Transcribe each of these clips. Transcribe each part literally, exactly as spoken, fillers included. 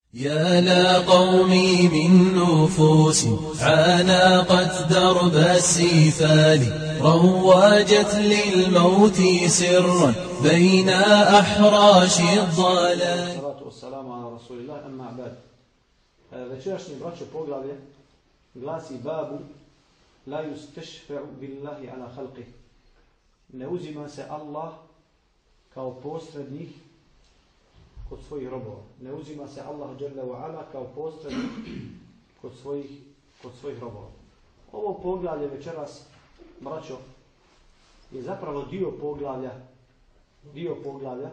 يا لا قومي من نفوس عانقت درب السفال رواجت للموت سرا بين أحراش الضلال. Salatu wassalamu ala rasulillah, amma ba'd. Večerašnje braćo poglavlje glasi babu la yustashfa'u billahi ala khalqih. Ne uzima se Allah kao posrednik kod svojih robova. Ne uzima se Allah dželle ve ala kao posrednik kod svojih kod svojih robova. Ovo poglavlje večeras, braćo, je zapravo dio poglavlja dio poglavlja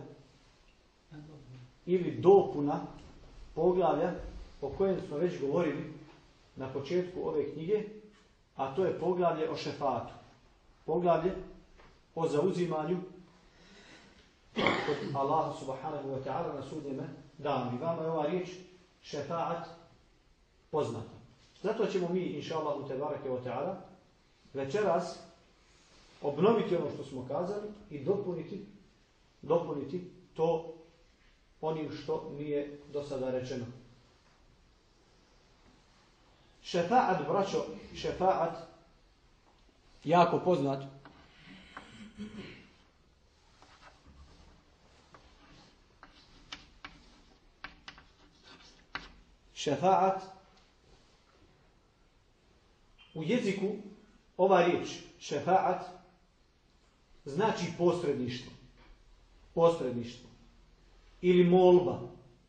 ili dopuna poglavlja o kojem smo već govorili na početku ove knjige, a to je poglavlje o šefatu. Poglavlje o zauzimanju kod Allaha subhanahu wa ta'ala na sudnjem danu. I vama je ova riječ šefaat poznata. Zato ćemo mi, inša Allahu tebareke wa ta'ala, večeras obnoviti ono što smo kazali i dopuniti, dopuniti to onim što nije do sada rečeno. Šefaat, braćo, šefaat, jako poznat. Šefaat, u jeziku ova riječ, šefaat, znači posredništvo. Posredništvo. Ili molba.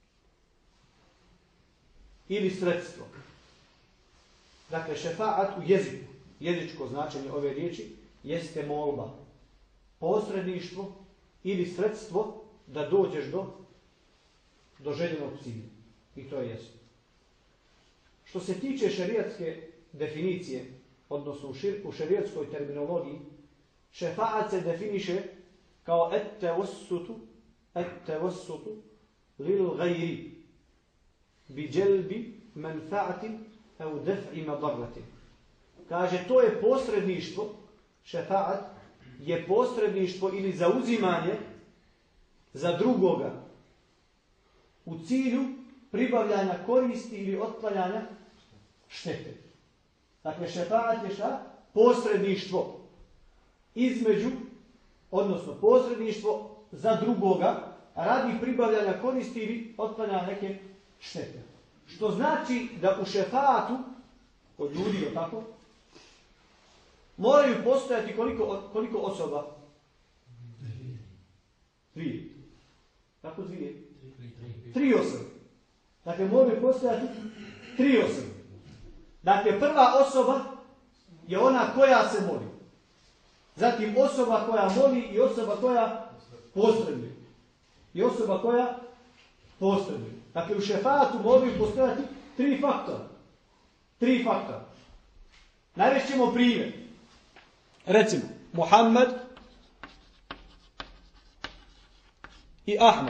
Ili sredstvo. Dakle, šefaat u jeziku, jezičko značenje ove riječi, jeste molba. Posredništvo ili sredstvo da dođeš do, do željenog cilja. I to je jasno. Što se tiče šerijatske definicije, odnosno u šerijatskoj terminologiji, šefaat se definiše kao et-tevassutu, et-tevassutu lil gajri bi dželbi manfa'atin au def'i madarratin. Kaže, to je posredništvo, šefaat je posredništvo ili zauzimanje za drugoga u cilju pribavljanja koristi ili otklanjanja štete. Dakle, šefaat je šta? Posredništvo između, odnosno posredništvo za drugoga radi pribavljanja koristi ili otklanjanja neke štete. Što znači da u šefaatu, kod ljudi je tako, moraju postojati koliko, koliko osoba? Dvije. Tako dvije? Tri osobe. Dakle, moraju postojati tri osobe. Dakle, prva osoba je ona koja se moli. Zatim osoba koja moli i osoba koja posreduje. I osoba koja posreduje. Dakle, u šefaatu moraju postojati tri faktora. Tri faktora. Navešćemo primjer. Recimo, Muhammed i Ahmed.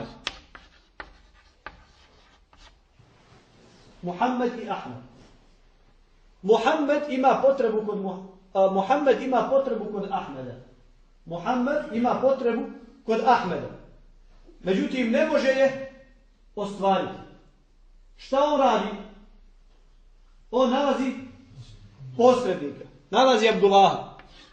Muhammed i Ahmed. Muhammed ima potrebu kod uh, Muhammed ima potrebu kod Ahmeda. Muhammed ima potrebu kod Ahmeda. Međutim, ne može je ostvariti. Šta on radi? On nalazi posrednika. Nalazi Abdullaha.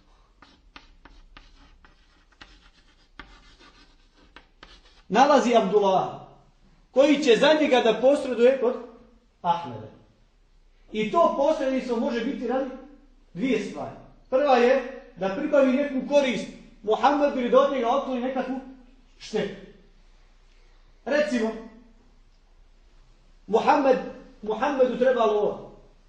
Nalazi Abdullaha, koji će za njega da posreduje kod Ahmeda. I to posredništvo može biti radi dvije stvari. Prva je da pribavi neku korist Muhammedu ili da od njega otkloni nekakvu štetu. Recimo, Muhammed, Muhammedu treba lova.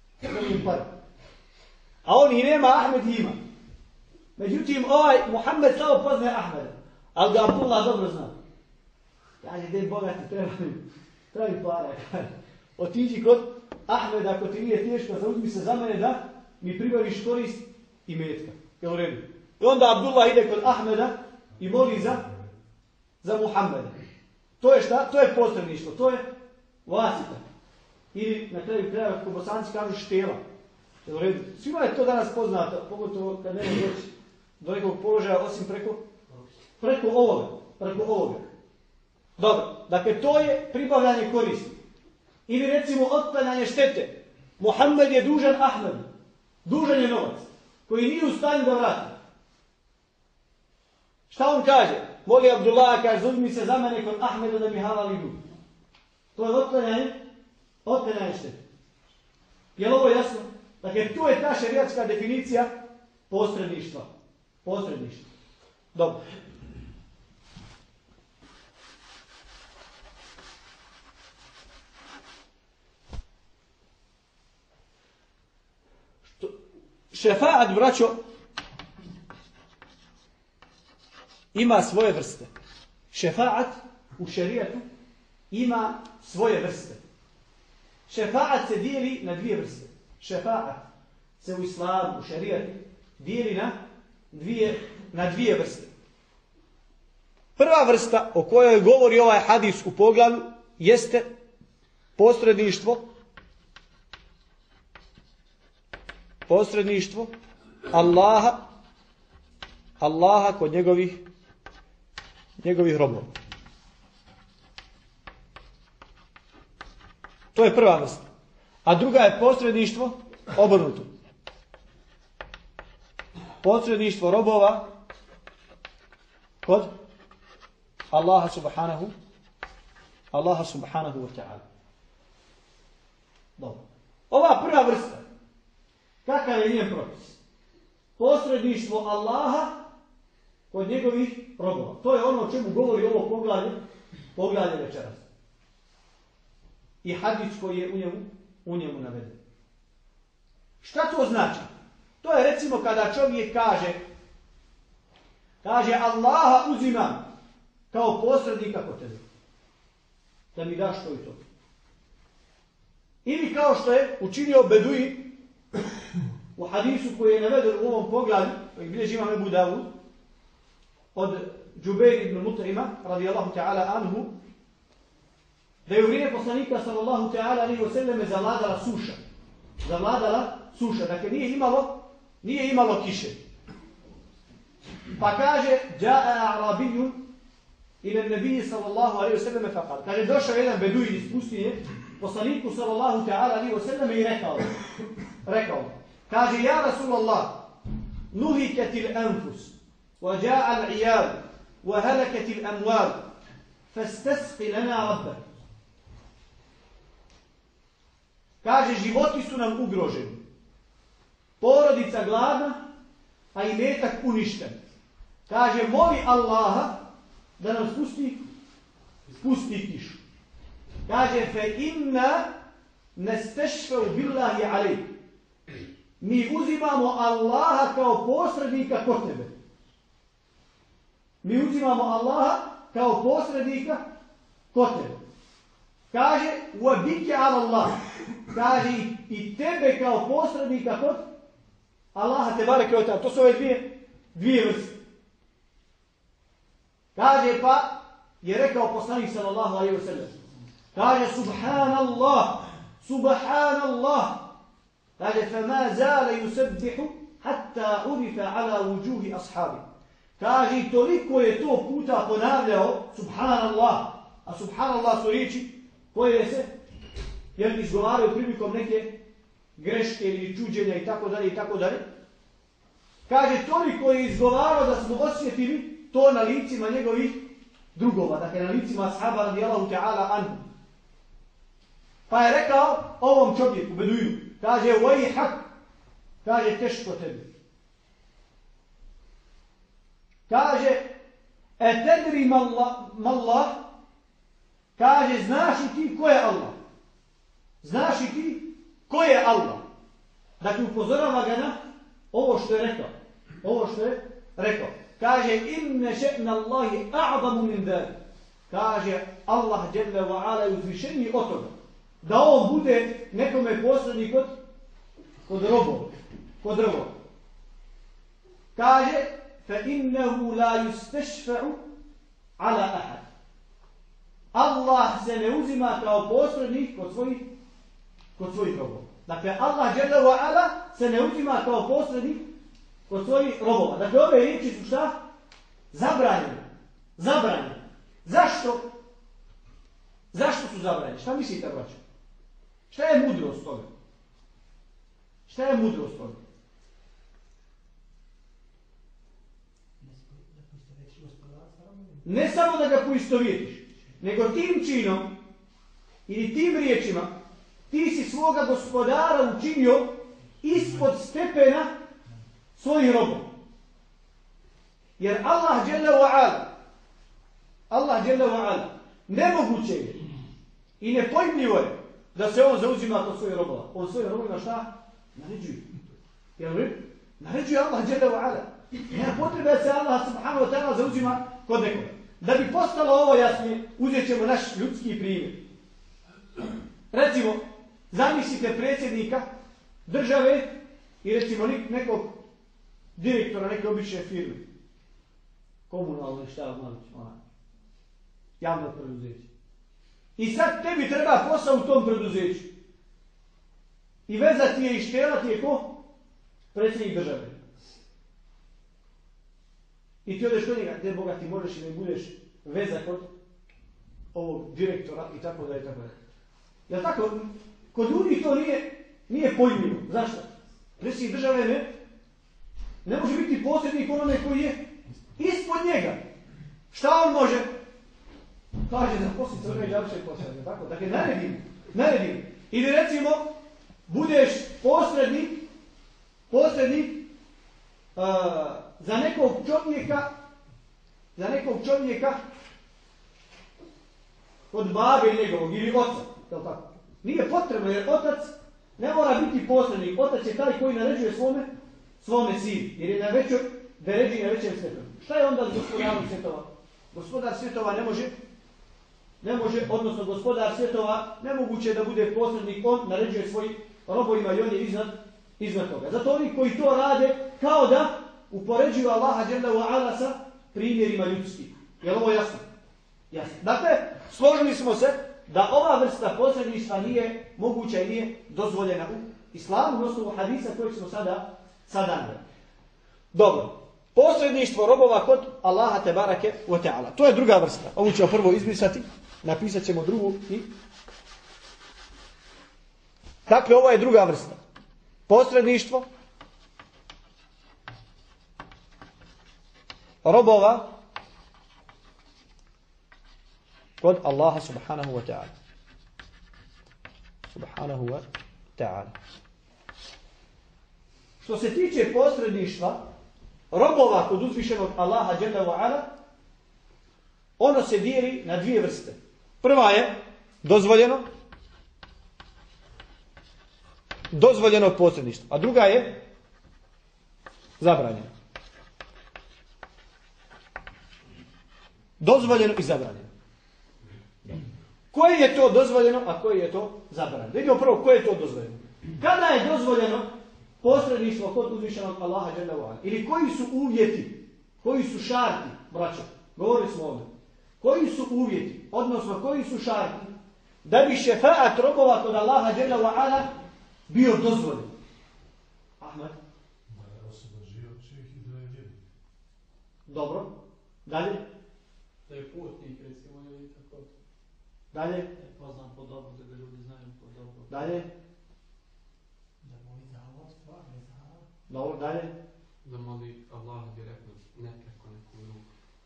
A on i nema, Ahmed ima. Međutim, ovaj Muhammed samo poznaje Ahmeda. Ali ga Abdullah dobro zna. Kaže, den bogati, treba mi, treba mi para. Otiđi kod Ahmeda, ako ti nije teško, zauzmi se za mene da mi pribaviš korist i metka. Jel u redu? I onda Abdullah ide kod Ahmeda i moli za, za Muhammeda. To je šta? To je posredništvo, to je vasita. Ili na kraju kraja, ako Bosanci kažu štela. Jel u redu? Svima je to danas poznato, pogotovo kad nema doći do nekog položaja, osim preko, preko ovoga. Preko ovoga. Dobro, dakle to je pribavljanje koristi. Ili recimo otklanjanje štete. Muhammed je dužan Ahmedu. Dužan je novac. Koji nije u stanju da vrati. Šta on kaže? Moli Abdullah, kaže, uzmi se za mene kod Ahmeda da mi halali dug. To je otklanjanje, otklanjanje štete. Je li ovo jasno? Dakle, tu je ta šerijatska definicija posredništva. Posredništva. Dobro. Šefaat, braćo, ima svoje vrste. Šefaat u šerijatu ima svoje vrste. Šefaat se dijeli na dvije vrste. Šefaat se u islamu, u šerijatu, dijeli na dvije, na dvije vrste. Prva vrsta o kojoj govori ovaj hadis u poglavlju jeste posredništvo posredništvo Allaha Allaha kod njegovih njegovih robova. To je prva vrsta. A druga je posredništvo obrnuto. Posredništvo robova kod Allaha subhanahu Allaha subhanahu wa ta'ala. Dobro. Ova prva vrsta, kakav je njen propis? Posredništvo Allaha kod njegovih robova. To je ono o čemu govori ovo poglavlje, poglavlje večeras. I hadis koji je u njemu, u njemu naveden. Šta to znači? To je recimo kada čovjek kaže kaže Allaha uzimam kao posrednika kod tebe. Da mi daš to i to. Ili kao što je učinio Beduin u hadisu koji je naveden u ovom poglavlju, koji bilježi imam Ebu Davud, od Džubeir ibn Mut'ima, radijallahu ta'ala anhu, da je u vrijeme poslanika sallallahu ta'ala alejhi ve selleme zavladala suša. Zavladala suša, dakle nije imalo, nije imalo kiše. Pa kaže, Ja'a a'rabiyun ila an-nabi sallallahu alejhi ve selleme faqal. Kaže, došao jedan beduin iz pustinje poslaniku sallallahu ta'ala alejhi ve selleme i rekao, rekao, kaže, ja Rasulallah, nuhikatil anfus, wa ja'a al-iyal, wa halakatil amwal, fastasqi lana rabbak. Kaže, životi su nam ugroženi. Porodica gladna, a i metak uništen. Kaže, moli Allaha da nam spusti, spusti kišu. Kaže, fe inna nestešfeu billahi alejk. Mi uzimamo Allaha kao posrednika kod tebe. Mi uzimamo Allaha kao posrednika kod tebe. Kaže, uabike ala Allah. Kaže, i tebe kao posrednika kod Allaha te bareke ve taala. To su ove dvije, dvije vrste. Kaže, pa je rekao poslanik sallallahu alejhi ve sellem. Kaže, subhanallah, subhanallah. Kaže, fama zala yusabbihu hatta urifa ala wujuhi ashabi. Kaže, toliko je to puta ponavljao subhanallah. A subhanallah su riječi koje se jer izgovaraju prilikom neke greške ili čuđenja i tako dalje i tako dalje. Kaže, toliko je izgovarao da smo osjetili to na licima njegovih drugova, dakle na licima ashaba radijallahu ta'ala anhu. Pa je rekao ovom čovjeku, beduinu, kaže, vajhak, kaže, teško tebi. Kaže, etedri mallah, kaže, znaš li ti ko je Allah? Znaš li ti ko je Allah? Dakle, upozorava ga na ovo što je rekao. Ovo što je rekao. Kaže, inne še'na Allahi a'zamu min dhalik. Kaže, Allah dželle wa ala je uzvišeniji od toga. Da on bude nekome posrednik kod, kod robova. Kod robova. Kaže, fa innehu la yustešfa'u ala ahad. Allah se ne uzima kao posrednik kod svojih kod svojih robova. Dakle, Allah dželle ve ala se ne uzima kao posrednik kod svojih robova. Dakle, ove riječi su šta? Zabranjene. Zabranjene. Zašto? Zašto su zabranjene? Šta mislite, braćo? Šta je mudrost toga? Šta je mudrost toga? Ne samo da ga poistovjetiš, nego tim činom ili tim riječima ti si svoga gospodara učinio ispod stepena svojih robova. Jer Allah dželle ve ala, Allah dželle ve ala, nemoguće je i nepojmljivo je da se on zauzima kod svojih robova. On svojih robova šta? Naređuje. Jel vi? Naređuje Allah dželle ve ala. Nema potrebe da se Allah subhanahu wa ta'ala zauzima kod nekoga. Da bi postalo ovo jasnije, uzet ćemo naš ljudski primjer. Recimo, zamislite predsjednika države i recimo nekog direktora neke obične firme. Komunalne šta malo javno preduzeće. I sad tebi treba posao u tom preduzeću. I vezati je i štelati je ko? Predsjednik države. I ti odeš kod njega, te Boga ti možeš i ne budeš veza kod ovog direktora i tako da i tako da. Jel tako? Kod ljudi to nije, nije pojmljivo. Zašto? Predsjednik države ne, ne može biti posrednik onome koji je ispod njega. Šta on može? Kaže za poslije se onaj džavče posrednik. Tako? Dakle, naredim, naredim. Ili recimo, budeš posrednik, posrednik uh, za nekog čovjeka, za nekog čovjeka od babe njegovog ili oca. Tako? Nije potrebno jer otac ne mora biti posrednik. Otac je taj koji naređuje svome, svome sinu. Jer je na većoj deređi na većem svjetom. Šta je onda s gospodarom svjetova? Gospodar svjetova ne može, ne može, odnosno gospodar svjetova nemoguće da bude posrednik. On naređuje svojim robovima i on je iznad, iznad toga. Zato oni koji to rade kao da upoređuju Allaha dželle ve ala sa primjerima ljudskih. Je li ovo jasno? Jasno. Dakle, složili smo se da ova vrsta posredništva nije moguća i nije dozvoljena u islamu, na osnovu hadisa kojeg smo sada, sada naveli. Dobro. Posredništvo robova kod Allaha tebareke ve ta'ala. To je druga vrsta. Ovu ćemo prvo izbrisati, napisat ćemo drugu i... Dakle, ovo je druga vrsta. Posredništvo robova kod Allaha subhanahu wa ta'ala. Subhanahu wa ta'ala. Što se tiče posredništva robova kod uzvišenog Allaha dželle ve ala, ono se dijeli na dvije vrste. Prva je dozvoljeno, dozvoljeno posredništvo, a druga je zabranjeno. Dozvoljeno i zabranjeno. Koje je to dozvoljeno, a koje je to zabranjeno? Vidimo prvo koje je to dozvoljeno. Kada je dozvoljeno posredništvo kod uzvišenog Allaha dželle ve ala? Ili koji su uvjeti, koji su šarti, braćo, govorili smo ovdje. Koji su uvjeti, odnosno koji su šarti, da bi šefaat robova kod Allaha dželle ve ala bio dozvoljen? Ahmed? Dobro. Dalje? Da je putnik, recimo, ili tako. Dalje? Poznam po dobro, da ga ljudi znaju po dobro. Dalje? Da moli za Allah, stvarno za Allah. Dobro, dalje? Da moli Allah direktno, ne preko nekog drugog.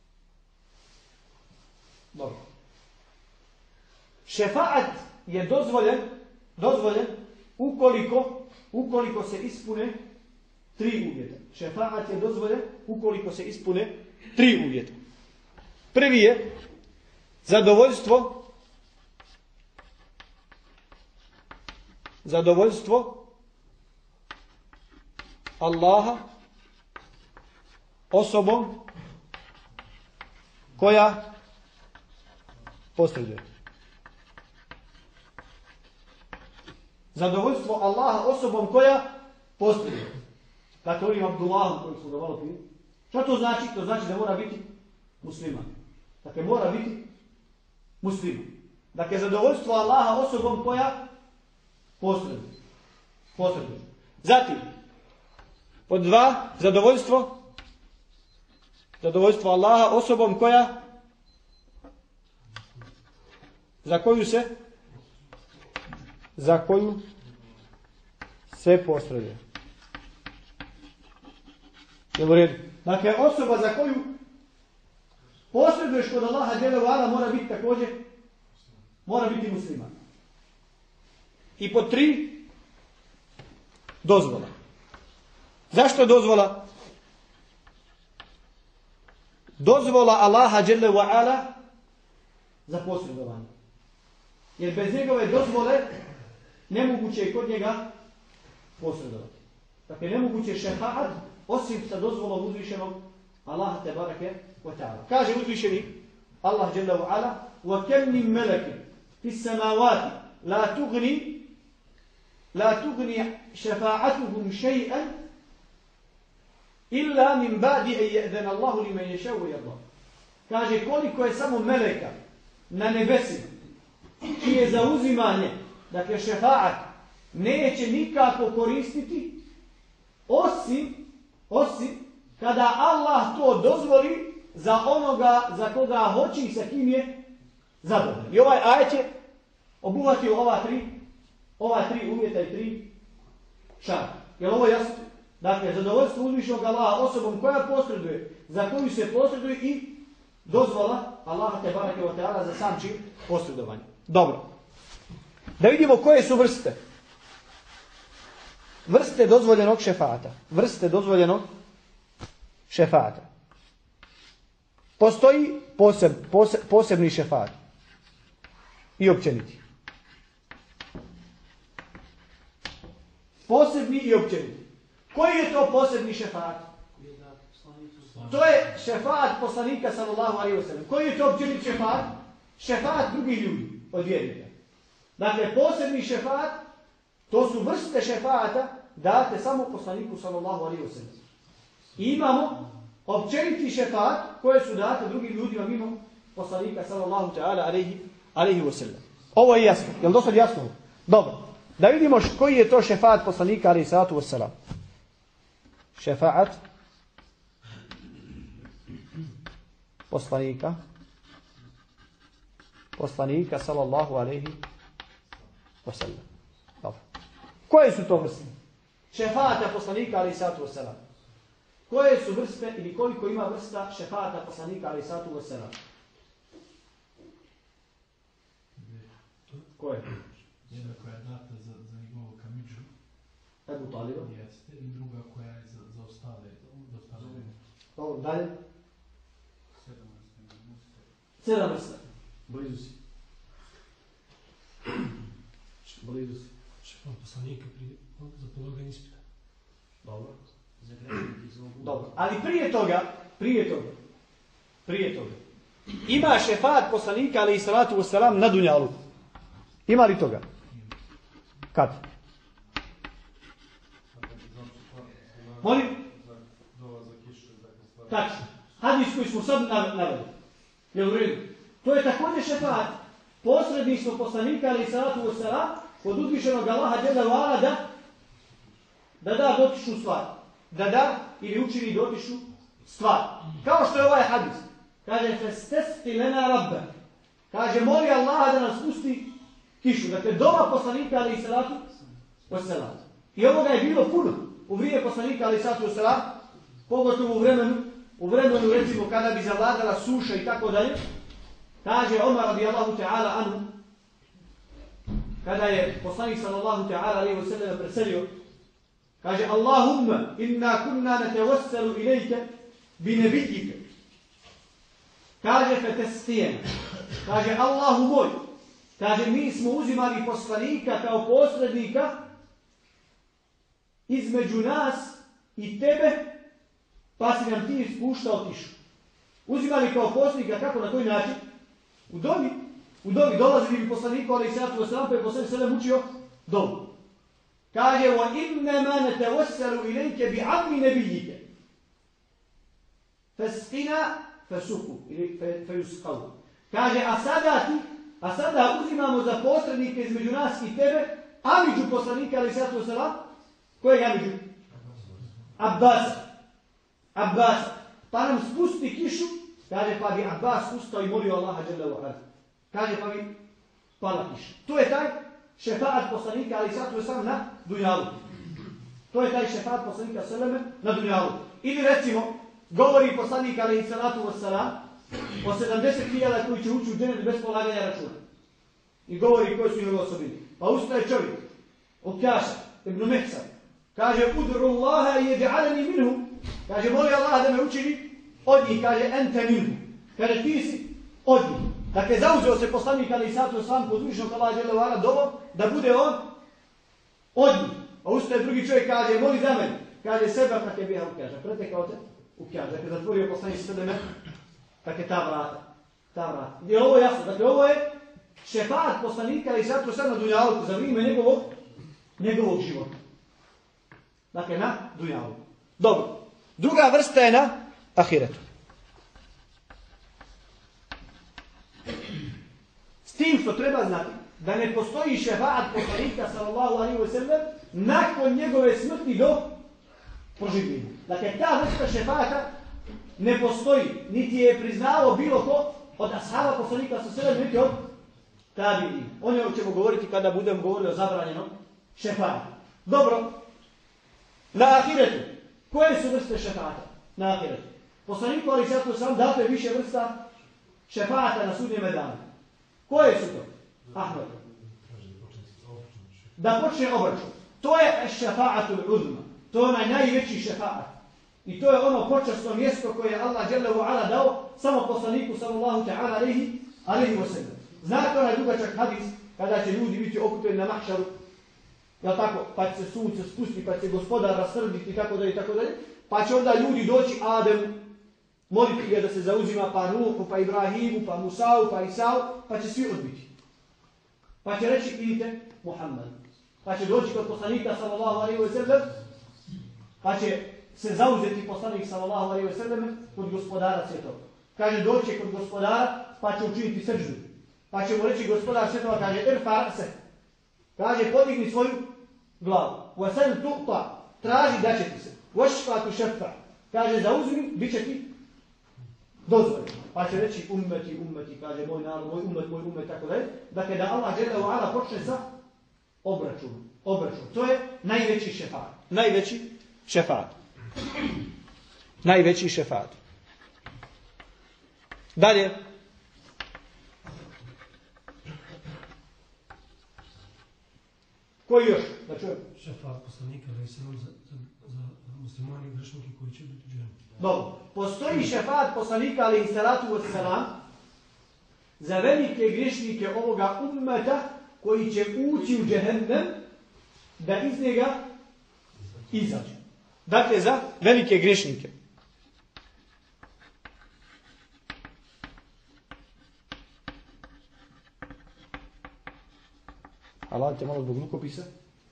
Dobro. Šefaat je dozvoljen, dozvoljen ukoliko, ukoliko se ispune tri uvjeta. Šefaat je dozvoljen ukoliko se ispune tri uvjeta. Prvi je zadovoljstvo, zadovoljstvo Allaha osobom koja posreduje. Zadovoljstvo Allaha osobom koja posreduje. Dakle, ovim Abdullahom koji smo ga malo prije. Šta to znači? To znači da mora biti musliman. Dakle, mora biti musliman. Dakle, zadovoljstvo Allaha osobom koja posreduje. Posreduje. Zatim, pod dva, zadovoljstvo zadovoljstvo Allaha osobom koja za koju se za koju se posreduje. Jel u redu? Dakle, osoba za koju posreduješ kod Allaha dželle ve ala mora biti također, mora biti musliman. I po tri, dozvola. Zašto dozvola? Dozvola Allaha dželle ve ala za posredovanje. Jer bez njegove dozvole nemoguće je kod njega posredovati. Dakle, nemoguće je šefaat osim sa dozvolom uzvišenog Allaha tebareke ve ta'ala. Kaže uzvišeni Allah dželle ve ala: "Wa kam min malakin fis samawati la tughni la tughni shafa'atuhum shay'an illa min ba'di an ya'zana Allahu liman yasha'u wa yarda." Kaže koliko je samo meleka na nebesima čije zauzimanje, dakle šefaat, neće nikako koristiti osim, osim kada Allah to dozvoli za onoga za koga hoće i sa kim je zadovoljan. I ovaj ajet je obuhvatio ova tri, ova tri uvjeta i tri šarta. Je li ovo jasno? Dakle, zadovoljstvo uzvišenog Allaha osobom koja posreduje, za koju se posreduje i dozvola Allaha tebareke ve ta'ala za sam čin posredovanja. Dobro. Da vidimo koje su vrste. Vrste dozvoljenog šefaata. Vrste dozvoljenog šefaata. Postoji poseb, poseb, posebni šefaat. I općeniti. Posebni i općeniti. Koji je to posebni šefaat? To je šefaat poslanika sallallahu alejhi ve sellem. Koji je to općeniti šefaat? Šefaat drugih ljudi od vjernika. Dakle, posebni šefaat, to su vrste šefaata date samo poslaniku sallallahu alejhi ve sellem. I imamo općeniti šefaat koje su date drugim ljudima mimo poslanika sallallahu ta'ala alejhi ve sellem. Ovo je jasno. Je li dosad jasno? Dobro. Da vidimo koji je to šefaat poslanika alejhi salatu ve selam. Šefaat poslanika poslanika sallallahu alejhi ve sellem. Dobro. Koje su to vrste? Šefaata poslanika alejhi salatu ve selam. Koje su vrste ili koliko ima vrsta šefaata poslanika alejhi salatu ve selam? Koje? Jedna koja je data za, za njegovu kamidžu. Ebu Taliba. Jeste. I druga koja je za, za ostale. Za ostale. Dobro, dalje. Sedam vrsta. Sedam vrsta. Blizu si. Blizu si. Šefan poslanika prije, za polaganje ispita. Dobro. Dobro. Ali prije toga, prije toga, prije toga, ima šefaat poslanika alejhi salatu ve selam na dunjalu. Ima li toga? Kad? Molim? Tačno. Hadis koji smo sad naveli. Jel u redu? To je također šefaat. Posredništvo poslanika alejhi salatu ve selam kod uzvišenog Allaha dželle ve ala da da da dotičnu stvar. Da da ili učini dotičnu stvar. Kao što je ovaj hadis. Kaže, festesti lena rabbe. Kaže, moli Allaha da nas spusti kišu. Dakle, doma poslanika alejhi salatu ve selam. I ovoga je bilo puno. U vrijeme poslanika alejhi salatu ve selam, pogotovo u vremenu, u vremenu recimo kada bi zavladala suša i tako dalje. Kaže Omar radijallahu ta'ala anhu, kada je poslanik sallallahu ta'ala alejhi ve sellem preselio, kaže Allahumma inna kunna natawassalu ilayka bi nabiyyika. Kaže fetestijena. Kaže Allahu moj. Kaže mi smo uzimali poslanika kao posrednika između nas i tebe, pa si nam ti spuštao kišu. Uzimali kao posrednika, kako, na koji način? U dobi. U dobi dolazili bi poslaniku, ali i sallatu wasalam, pa je poslanik sallam učio dobu. Kaže, wa innama natawassalu ilayka bi ammi nabiyyika. Fasqina fasuku ili fayusqaw. Kaže, a sada ti, a sada uzimamo za posrednike između nas i tebe, amidžu poslanika, ali i sallatu wasalam, kojeg amidžu? Abbas. Abbas. Pa nam spusti kišu, kaže, pa bi Abbas ustao i molio Allaha dželle ve ala. Kaže, pa bi pala kiša. To je taj šefaat poslanika, ali sad je sam na dunjalu. To je taj šefaat poslanika seleme na dunjalu. Ili recimo, govori poslanik alejhi salatu vesselam o sedamdeset hiljada koji će ući u džennet bez polaganja računa. I govori koji su njegove osobine. Pa ustaje čovjek, Ukjaša, ibn Mihsan, kaže, udru Allaha i jeđa'alani minhu. Kaže, moli Allah da me učini od njih. Kaže, ente minhu. Kaže, ti si od njih. Dakle, zauzeo se poslanik alejhi salatu vesselam kod uzvišenog Allaha dželle ve ala dovom da bude on od njih. A ustaje drugi čovjek, kaže, moli za mene. Kaže, seba kako je bija Ukjaša. Pretekao te Ukjaša. Dakle, zatvorio poslanik sebe, dakle, ta vrata. Ta vrata. Je ovo jasno? Dakle, ovo je šefaat poslanika i zato sad na dunjaluku za vrijeme njegovog, njegovog života. Dakle, na dunjaluku. Dobro. Druga vrsta je na ahiretu. S tim što treba znati da ne postoji šefaat poslanika sallallahu alejhi ve sellem nakon njegove smrti do proživljenja. Dakle, ta vrsta šefaata ne postoji, niti je priznao bilo ko od ashaba poslanika sallallahu alejhi ve sellem, niti od tabiina. O njemu ćemo govoriti kada budemo govorili o zabranjenom šefaatu. Dobro, na ahiretu. Koje su vrste šefaata na ahiretu? Poslaniku alejhi salatu vesselam dato je više vrsta šefaata na sudnjem danu. Koje su to? Ahmed. Da počne obračun. To je šefaatul uzma. To je onaj najveći šefaat. I to je ono počasno mjesto koje je Allah dželle ve ala dao samo poslaniku sallallahu ta'ala alejhi alejhi ve sellem. Znate onaj dugačak hadis kada će ljudi biti okupljeni na mahšaru, jel tako, pa će se sunce spustiti, pa će gospodar rasrditi i tako dalje i tako dalje, pa će onda ljudi doći Ademu, moliti ga da se zauzima pa Nuhu, pa Ibrahimu, pa Musau, pa Isau, pa će svi odbiti. Pa će reći idite Muhammed. Pa će doći kod poslanika sallallahu alejhi ve sellem, pa će se zauzeti poslanik sallallahu alejhi ve sellem kod gospodara svjetova. Kaže doći kod gospodara, pa će učiniti seždu. Pa će mu reći gospodar svjetova, kaže irfa se. Kaže podigni svoju glavu. Wasal tuqta, traži da će ti se. Washfa tu shafa. Kaže zauzmi, bit će ti dozvoljeno. Pa će reći ummeti, ummeti, kaže moj narod, moj ummet, moj ummet, tako da je. Dakle, da Allah dželle ve ala počne sa obračunom. Obračun. To je najveći šefaat. Najveći šefaat. Najveći šefaat. Dalje. Koji još? Da čujem. Šefaat poslanika, da je samo za, za, za muslimani i grešnike koji će biti u džennetu. Dobro. Postoji šefaat poslanika, ali i salatu wa salam, za velike grešnike ovoga ummeta koji će ući u džehennem da iz njega izađe. Dakle, za velike grešnike. Allah te malo zbog rukopisa.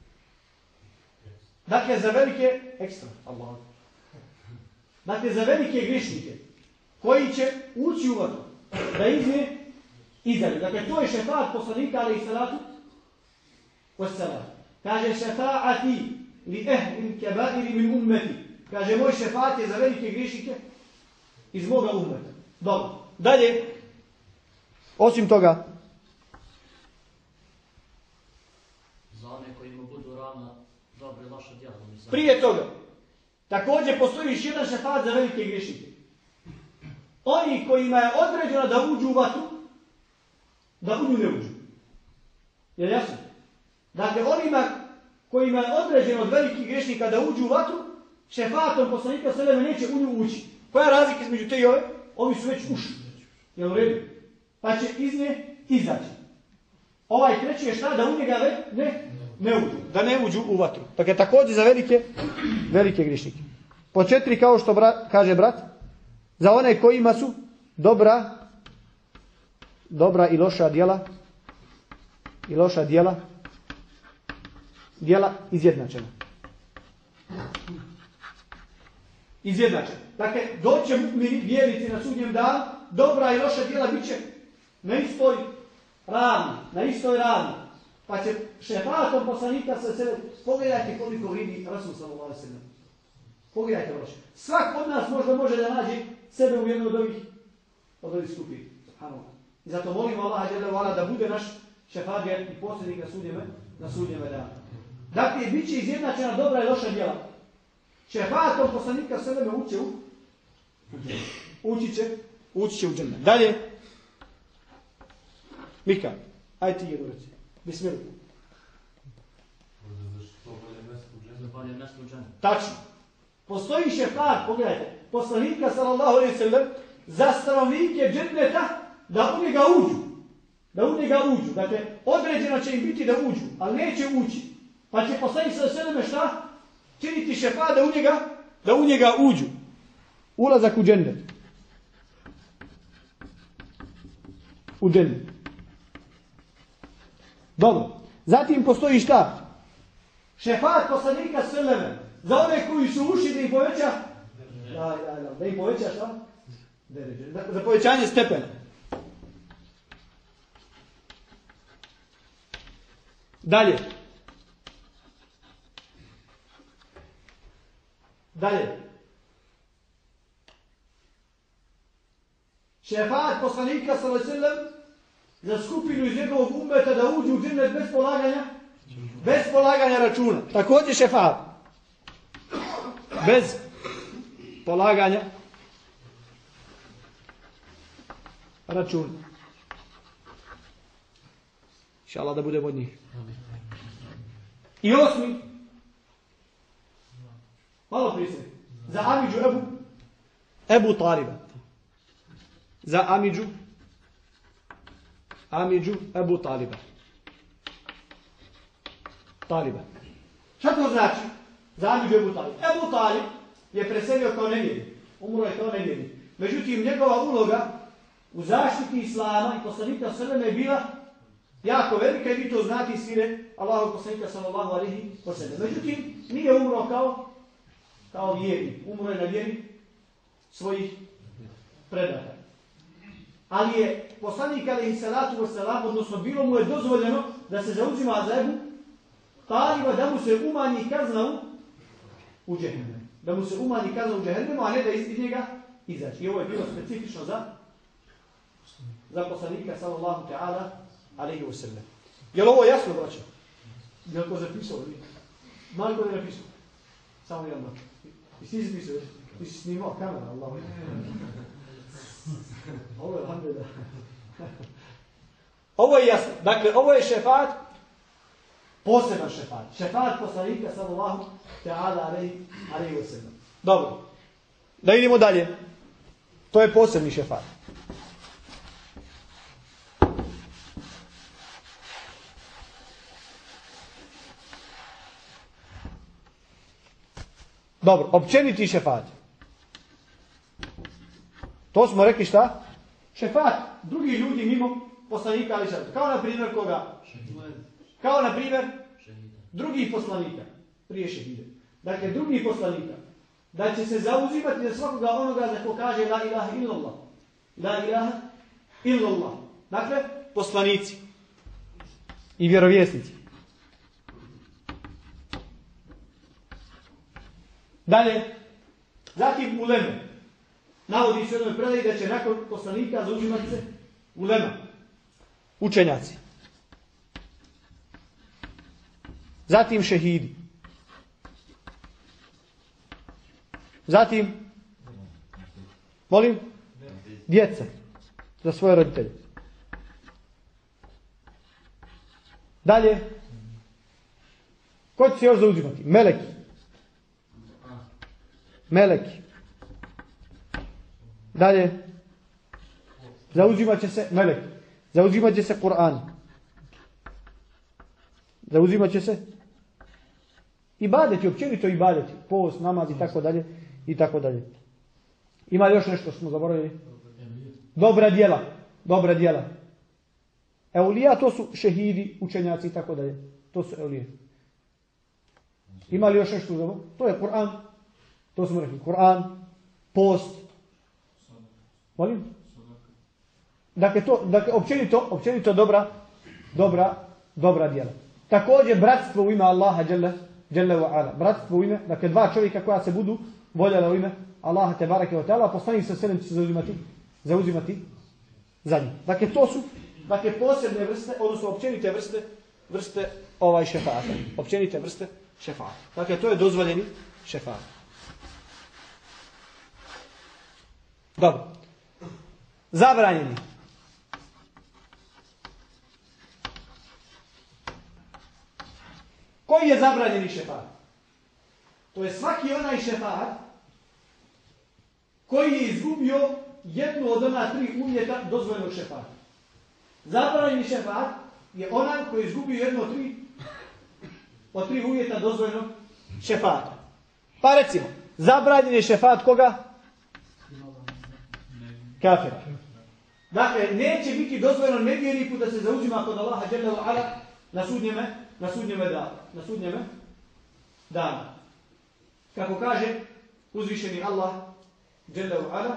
Dakle, za velike ekstra. Allah. Dakle, za velike grešnike koji će ući u vatru da iz nje izađe. Dakle, to je šefaat poslanika, ali i salatu wassalam. Kaže šefaati li ehlil kebairi min ummeti. Kaže, moj šefaat je za velike grešnike iz moga ummeta. Dobro. Dalje, osim toga, za one koji mu budu ravna dobre i loše djela. prije toga, također postoji još jedan šefaat za velike grešnike. Oni kojima je određeno da uđu u vatru, da u nju ne uđu. Je li jasno? Dakle, onima kojima je određeno od velikih grešnika da uđu u vatru, šefaatom poslanika seleme neće u nju ući. Koja je razlika između te i ove? Ovi su već ušli. Je li u redu? Pa će iz nje izaći. Ovaj treći je šta? Da u njega ne, ne uđu. Da ne uđu u vatru. Dakle, također za velike, velike grešnike. Po četiri, kao što brat, kaže brat, za one kojima su dobra, dobra i loša djela, i loša djela, djela izjednačena. Izjednačena. Dakle, doće mu'mini, vjernici na sudnjem danu, dobra i loša djela bit će na istoj ravni, na istoj ravni. Pa će šefaatom poslanika sa sebe, pogledajte koliko vidi Rasul sallallahu alejhi ve sellem. Pogledajte vaše. Svak od nas možda može da nađe sebe u jednu od ovih, od ovih skupina. I zato molimo Allaha dželle ve ala da bude naš šefadija i posljednik na sudnjeme, na sudnjeme dana. Dakle, bit će izjednačena dobra i loša djela. Šefatom poslanika sveme uče u ući će, ući će u džennet. Dalje. Mika, aj ti jednu reci. Bismillah. Bolje mjesto u džennet. Tačno. Postoji šefat, pogledajte, poslanika sallallahu alejhi ve sellem za stanovnike dženneta da u njega uđu. Da u njega uđu. Dakle, određeno će im biti da uđu, ali neće ući. Pa će poslanik sallallahu alejhi ve sellem šta? Činiti šefat da u njega, da u njega uđu. Ulazak u džennet. U džennet. Dobro. Zatim postoji šta? Šefat poslanika sallallahu alejhi ve sellem za one koji su ušli da im poveća da, da, da, da im poveća šta? Da, za povećanje stepena. Dalje. Dalje. Šefat poslanika sallallahu alejhi ve sellem za skupinu iz njegovog ummeta da uđu u džennet bez polaganja bez polaganja računa. Također šefat bez polaganja računa. Inšallah da budemo od njih. I osmi. Malo prije se. Za Amidžu Ebu Ebu Taliba. Za Amidžu Amidžu Ebu Taliba. Taliba. Šta to znači? Za Amidžu Ebu Talib. Ebu Talib je preselio kao nevjernik. Umro je kao nevjernik. Međutim, njegova uloga u zaštiti Islama i poslanika sallallahu je bila jako velika i vi to znate iz sire Allahov poslanika sallallahu alejhi ve sellem. Međutim, nije umro kao kao vjernik. Umro je na vjeri svojih predaka. Ali je poslanik alejhi salatu vesselam, odnosno bilo mu je dozvoljeno da se zauzima za Ebu Taliba, da mu se umanji kazna u, u džehennemu. Da mu se umanji kazna u džehennemu, a ne da iz njega izaći. I ovo je bilo specifično za za poslanika sallallahu ta'ala alejhi ve sellem. Je li ovo jasno, braćo? Je li ko zapisao? Malo ko je napisao? Samo jedan braćo. I si zapisao? Ti si snimao kamera, Allah. Ovo je alhamdulillah. Ovo je jasno. Dakle, ovo je šefat, poseban šefat. Šefat poslanika sallallahu ta'ala alejhi ve sellem. Dobro. Da idemo dalje. To je posebni šefat. Dobro, općeniti šefat. To smo rekli šta? Šefat, drugi ljudi mimo poslanika ali šefat. Kao na primjer koga? Kao na primjer drugih poslanika. Prije šehide. Dakle, drugih poslanika. Da će se zauzimati za svakoga onoga za ko kaže la ilaha illallah. La ilaha illallah. Dakle, poslanici. I vjerovjesnici. Dalje, zatim uleme. Navodi se u jednoj predaji da će nakon poslanika zauzimati se ulema. Učenjaci. Zatim šehidi. Zatim, molim, djeca za svoje roditelje. Dalje, ko će se još zauzimati? Meleki. Meleki. Dalje, zauzimat će se meleki. Zauzimat će se Kur'an. Zauzimat će se ibadeti, općenito ibadeti. Post, namaz i tako dalje. I tako dalje. Ima još nešto smo zaboravili? Dobra djela. Dobra djela. Eulija, to su šehidi, učenjaci i tako dalje. To su eulije. Ima li još nešto zaboravili? To je Kur'an. To smo rekli. Kur'an, post. Molim? Dakle, to, dakle općenito, općenito dobra, dobra, dobra djela. Također, bratstvo u ime Allaha dželle, dželle wa ala. Bratstvo u ime, dakle, dva čovjeka koja se budu voljela u ime Allaha tebareke wa ta'ala, poslanik sa selem će se zauzimati, zauzimati za njih. Dakle, to su Dakle, posebne vrste, odnosno općenite vrste, vrste ovaj šefata. Općenite vrste šefata. Dakle, to je dozvoljeni šefat. Dobro. Zabranjeni. Koji je zabranjeni šefat? To je svaki onaj šefat koji je izgubio jednu od ona tri uvjeta dozvoljenog šefata. Zabranjeni šefat je onaj koji je izgubio jednu od tri, od tri uvjeta dozvoljenog šefata. Pa recimo, zabranjen je šefat koga? Kafira. Dakle, neće biti dozvoljeno nevjerniku da se zauzima kod Allaha dželle ve ala na sudnjeme, na sudnjeme danu. Na sudnjeme danu. Kako kaže uzvišeni Allah dželle ve ala,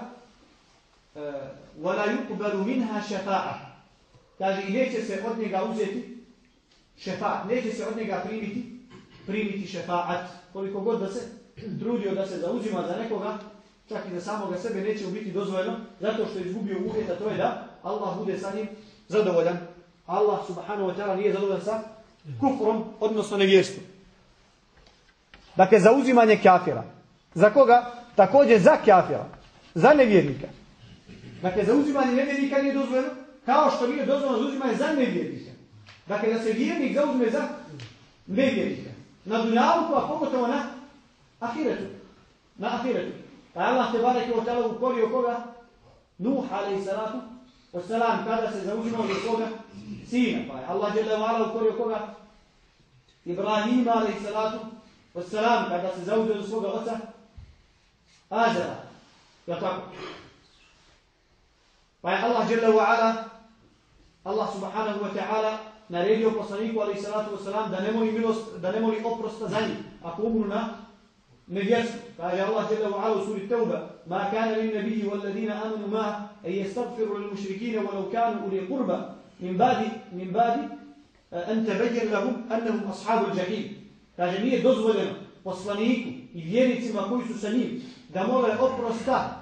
وَلَا يُقْبَلُ مِنْهَا شَفَاعَةً. Kaže, i neće se od njega uzeti šefaat, neće se od njega primiti, primiti šefaat. Koliko god da se trudio da se zauzima za nekoga, čak i za samoga sebe neće mu biti dozvoljeno, zato što je izgubio uvjet, a to je da Allah bude sa njim zadovoljan. Allah subhanahu wa ta'ala nije zadovoljan sa kufrom, odnosno nevjerstvom. Dakle, zauzimanje kafira. Za koga? Također za kafira. Za nevjernika. Dakle, zauzimanje nevjernika nije dozvoljeno, kao što nije dozvoljeno zauzimanje za nevjernika. Dakle, da se vjernik zauzme za nevjernika. Na dunjaluku, a pogotovo na ahiretu. Na ahiretu. Pa Allah te bareke ve taala ukorio koga? Nuh alejhi salatu vesselam kada se zauzimao za svoga sina. Pa je Allah dželle ve ala ukorio koga? Ibrahim alejhi salatu vesselam kada se zauzeo za svoga oca Azara. Ja tako. Pa je Allah dželle ve ala, Allah subhanahu wa ta'ala naredio poslaniku alejhi salatu vesselam da ne moli milost, da ne moli oprosta za njih ako umru na nevjerstvu. Kaže Allah dželle ve ala u suri Tauba: "Ma kana lin nabiyyi wal ladina amanu ma an yastaghfiru lil mushrikeena walau kanu uli qurba min ba'di min ba'di an tabayyana lahum annahum ashabul jahim." Kaže, nije dozvoljeno poslaniku i vjernicima koji su sa njim da mole oprosta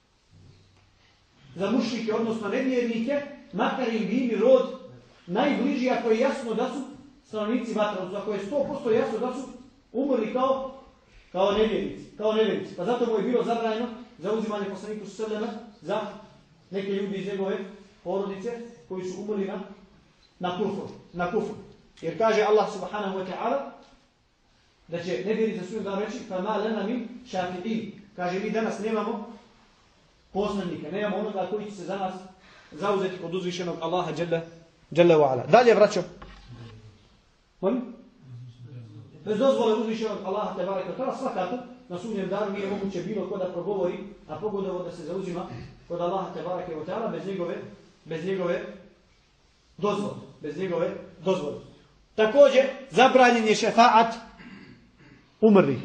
za mušrike, odnosno nevjernike, makar im bili rod najbliži, ako je jasno da su stanovnici vatra, ako je sto posto jasno da su umrli kao kao nevjernici, kao nevjernici. Pa zato mu je bilo zabranjeno zauzimanje poslaniku sallallahu alejhi ve sellem za neke ljudi iz njegove porodice koji su umrli na na kufru, na kufru. Jer kaže Allah subhanahu wa ta'ala da će nevjernici svojim dan reći: "Fa ma lana min shafi'in." Kaže, mi danas nemamo poslanika, nemamo onoga koji će se za nas zauzeti kod uzvišenog Allaha dželle dželle ve ala. Dalje, braćo. Molim? Bez dozvole uzvišenog Allaha te bareke ve taala svakako na sudnjem danu nije moguće bilo ko da progovori, a pogotovo da se zauzima kod Allaha te bareke ve taala bez njegove bez njegove dozvole, bez njegove dozvole. Također zabranjen je šefaat umrlih.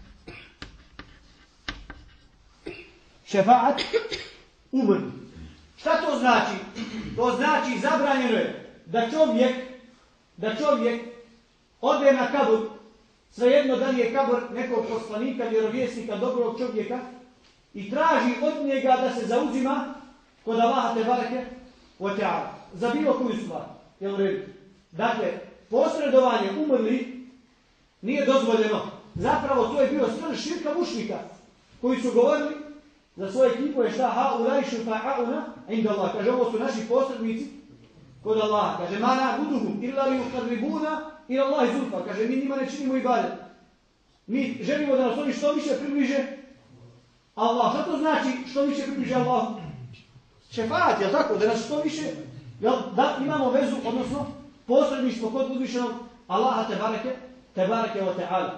Šefaat umrlih. Šta to znači? To znači zabranjeno je da čovjek da čovjek ode na kabur, svejedno da li je kabur nekog poslanika, vjerovjesnika, dobrog čovjeka, i traži od njega da se zauzima kod Allaha te bareke ve taala za bilo koju stvar. Jel u redu? Dakle, posredovanje umrli nije dozvoljeno. Zapravo to je bio srž širka mušrika koji su govorili za svoje ekipove šta ha ulai šufa'auna inda Allah. Kaže, ovo su naši posrednici kod Allaha. Kaže, ma na'buduhum illa li yuqarribuna ila Allahi zulfa. Kaže, mi njima ne činimo ibadet. Mi želimo da nas oni što više približe Allah. Šta to znači što više približe Allahu? Šefaat, jel tako? Da nas što više, jel, da imamo vezu, odnosno posredništvo kod uzvišenog Allaha te bareke, te bareke wa ta'ala.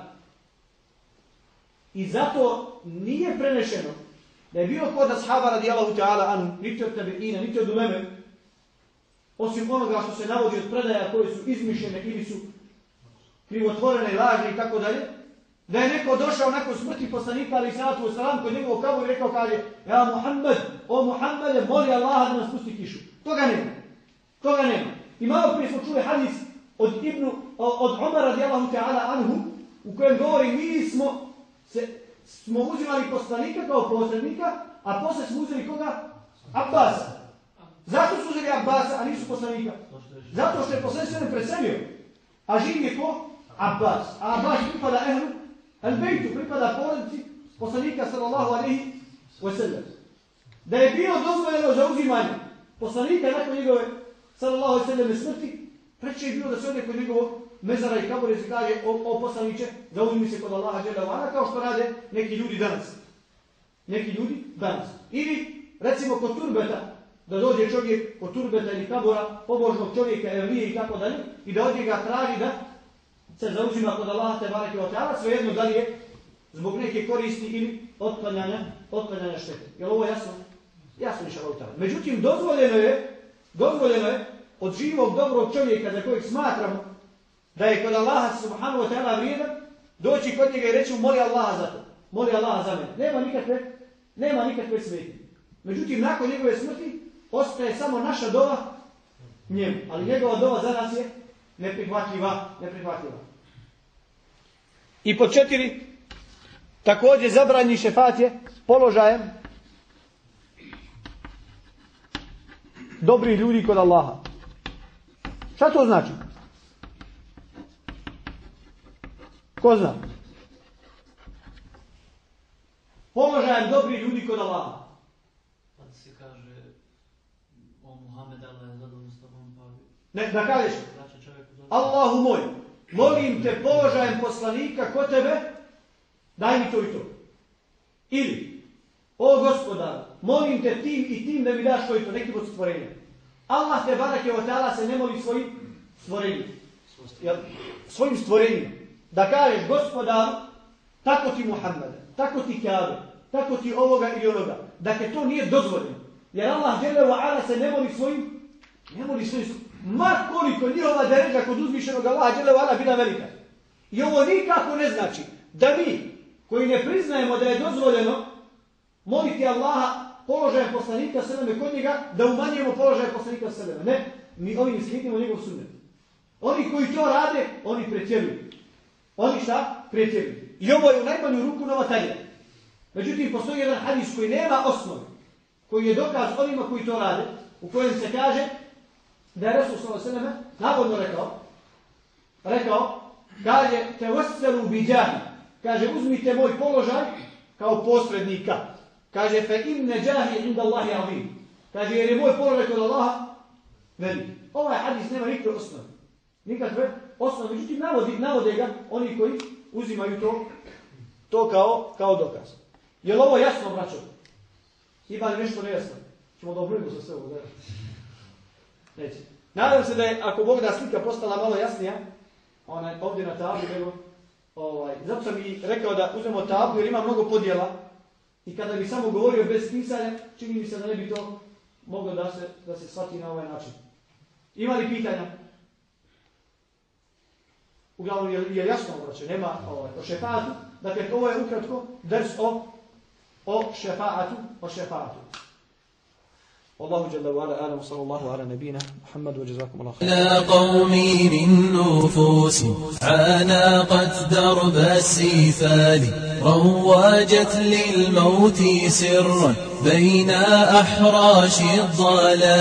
I zato nije prenešeno da je bilo kod ashaba radijallahu ta'ala anu, niti od tabi'ina, niti od uleme, osim onoga što se navodi od predaja koje su izmišljene ili su krivotvorene, lažne i tako dalje, da je neko došao nakon smrti poslanika alejhi salatu vesselam kod njegovog kabura i rekao, kaže: "Ja Muhammed, o Muhammede, moli Allaha da nas spusti kišu." Toga nema. Toga nema. I malo prije smo čuli hadis od Ibnu, od Umara radijallahu ta'ala anhu, u kojem govori: mi smo se smo uzimali poslanika kao posrednika, a posle smo uzeli koga? Abbasa. Zato su uzeli Abbasa, a nisu poslanika. Zato što je poslanik se ne preselio. A živ je ko? Abbas. A Abbas pripada ehlu al-bejtu, pripada porodici poslanika sallallahu alaihi wa sallam. Da je bilo dozvoljeno za uzimanje poslanika nakon njegove sallallahu alaihi wa sallam smrti, preče je bilo da se ode kod njegovog mezara i kabore se kaže o, o poslaniće, da uzmi se kod Allaha dželle ve ala, kao što rade neki ljudi danas. Neki ljudi danas. Ili, recimo, kod turbeta, da dođe čovjek kod turbeta ili kabora, pobožnog čovjeka, evlije i tako dalje, i da od njega traži da se zauzima kod Allaha te bareke ve taala, svejedno da li je zbog neke koristi ili otklanjanja, otklanjanja štete. Je li ovo jasno? Jasno inša Allah. Međutim, dozvoljeno je, dozvoljeno je od živog dobrog čovjeka za kojeg smatramo da je kod Allaha subhanahu wa ta'ala vrijedan, doći kod njega i reći mu moli Allaha za to, moli Allaha za mene. Nema nikakve, nema nikakve smetnje. Međutim, nakon njegove smrti ostaje samo naša dova njemu, ali njegova dova za nas je neprihvatljiva, neprihvatljiva. I pod četiri, također zabranjeni šefat je položajem dobri ljudi kod Allaha. Šta to znači? Ko zna? Položajem dobri ljudi kod Allaha. Pa se kaže o Muhammed, Allah je zadovoljno s tobom, pa... Ne, da kažeš, Znači čovjek u Allahu moj, molim te položajem poslanika kod tebe, daj mi to i to. Ili, o Gospodar, molim te tim i tim da mi daš to i to, neki od stvorenja. Allah te barake ve taala se ne moli svojim stvorenjima. Svojim stvorenjima. Da kažeš Gospodar, tako ti Muhammed, tako ti Kjabe, tako ti ovoga ili onoga. Dakle, to nije dozvoljeno. Jer Allah dželle ve ala se ne moli svojim, ne moli svojim, ma koliko njihova deređa kod uzvišenog Allaha dželle ve ala bila velika. I ovo nikako ne znači da mi, koji ne priznajemo da je dozvoljeno moliti Allaha položajem poslanika seleme kod njega, da umanjujemo položaje poslanika seleme. Ne, mi ovim slijedimo njegov sunnet. Oni koji to rade, oni pretjeruju. Oni šta? Pretjeruju. I ovo je u najmanju ruku novotarija. Međutim, postoji jedan hadis koji nema osnove, koji je dokaz onima koji to rade, u kojem se kaže da je Resul sallallahu alejhi ve sellem navodno rekao, rekao, kaže, tevasselu bi džahi, kaže, uzmite moj položaj kao posrednika. Kaže, fe inne džahi inda Allahi azim. Kaže, jer je moj položaj kod Allaha velik. Ovaj hadis nema nikakve osnove. Nikakve osnove. Međutim, navodi, navode ga oni koji uzimaju to, to kao, kao dokaz. Je li ovo jasno, braćo? Ima li nešto nejasno? Ćemo da obrujemo sa sve ovo. Neće. Nadam se da je, ako Bog da slika postala malo jasnija, onaj, ovdje na tabli, nego, ovaj, zato sam i rekao da uzmemo tablu jer ima mnogo podjela i kada bi samo govorio bez pisanja, čini mi se da ne bi to moglo da se, da se shvati na ovaj način. Ima li pitanja? Uglavnom je, je jasno, braće, nema ovaj, o šefaatu. Dakle, ovo je ukratko ders o, o šefaatu, o šefaatu. والله جل وعلا أعلم وصلى الله على نبينا محمد وجزاكم الله خيرا. لا قومي من نفوس عانقت درب السفال رواجت للموت سرا بين أحراش الضلال